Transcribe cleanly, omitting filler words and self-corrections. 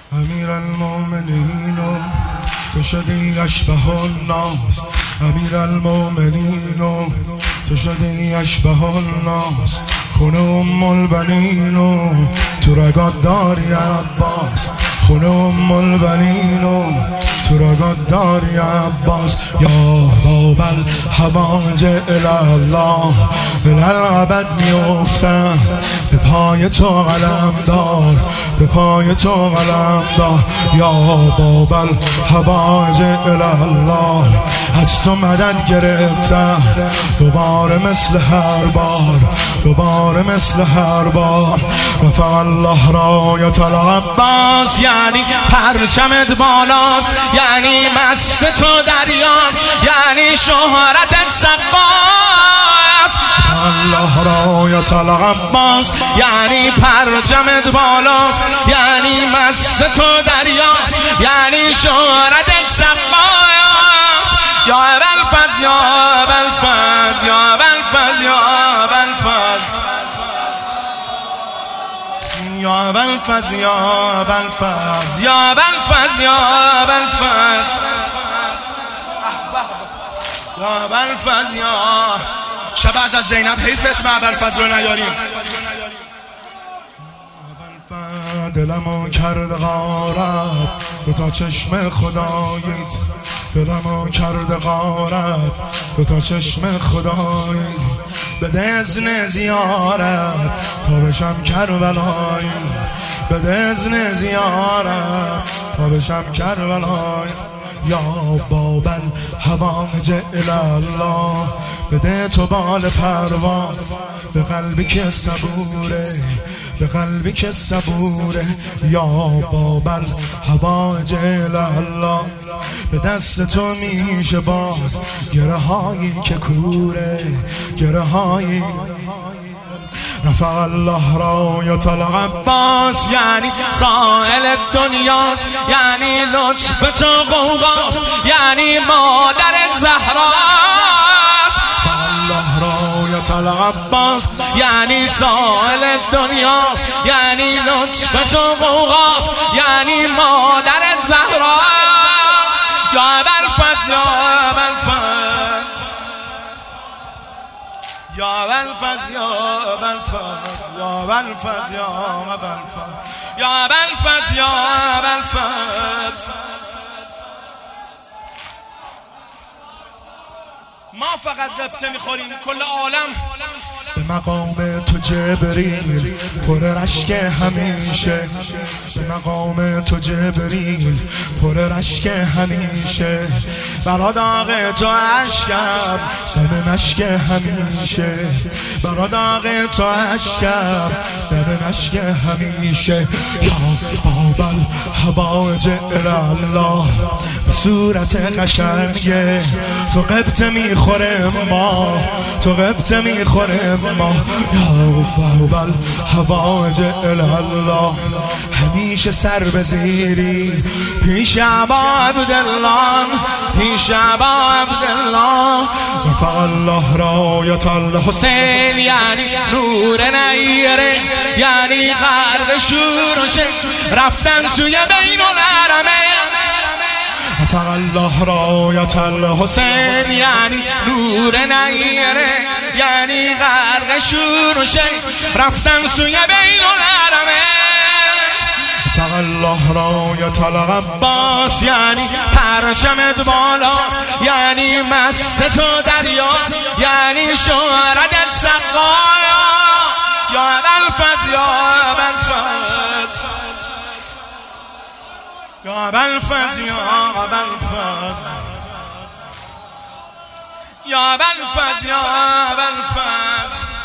امیر المؤمنین تو شدی اشبه الناس، امیر المؤمنین تو شدی اشبه الناس، خون ام البنین تو رگات داری عباس، خون ام البنین تو رگات داری عباس. یا باب الحوائج الله الالعبد میافتم به پای تو قلم دار، به پای تو قلم دار. یا باب الحوائج الله از تو مدد گرفتم دوباره مثل هر بار، دوباره مثل هر بار. رفع الله رایت العباس یعنی پرچمت بالاست، یعنی مست تو دریان، یعنی شهرتت سقاست. الله رایت العباس یعنی پرچمت بالاست، یعنی مست تو دریاست، یعنی شهرتت سقاست. یا ابوالفضل یا ابوالفضل یا ابوالفضل یا ابوالفضل یا ابوالفضل یا ابوالفضل یا ابوالفضل یا ابوالفضل یا ابوالفضل یا شب از زینب حیف اسم ابوالفضل رو نیاریم. دلمو کرد غارت دو تا چشم خداییت، دلمو کرد غارت دو تا چشم خداییت. بده اذن زیارت تا بشم کربلایی، بده اذن زیارت تا بشم کربلایی. یا باب الحوائج الله بده تو بال پروان به قلبی که صبوره، به قلبی که صبوره. یا باب الحوائج الله به دست تو میشه باز گره هایی که کوره، گره هایی. رفع الله رایت العباس یعنی سائل دنیاست، یعنی لطف تو غوغاست، یعنی مادر زهراست. رفع الله رایت العباس یعنی سائل دنیاست، یعنی لطف تو غوغاست، یعنی مادر زهراست. یا ابوالفضل یا ابوالفضل یا ابوالفضل یا ابوالفضل یا ابوالفضل یا ابوالفضل یا ابوالفضل یا ابوالفضل. ما فقط ربطه میخوریم، کل عالم به مقام تو جبریل پر رشک همیشه، به مقام تو جبریل پر رشک همیشه. برا داغ تو اشکم دم نشک همیشه، برا داغ تو اشکم دم نشک همیشه. یا باب الحوائج الله به صورت قشنگه تو قبط میخوره ما، تو قبط میخوره ما. یا باب الحوائج الله همیشه سر بزیری پیش ابا عبدالله، پیش ابا عبدالله. رفع الله رایت الحسین یعنی نور نیره، یعنی غرق شور و شک رفتن سوی بین الحرمین. رفع الله رایت الحسین یعنی نور نیره، یعنی غرق شور و شک رفتن سوی بین الحرمین. رفع الله رایت العباس یعنی پرچمت بالاست، یعنی مست تو دریاست، یعنی شهرتت سقاست. یا ابوالفضل یا ابوالفضل یا ابوالفضل یا ابوالفضل یا ابوالفضل یا ابوالفضل.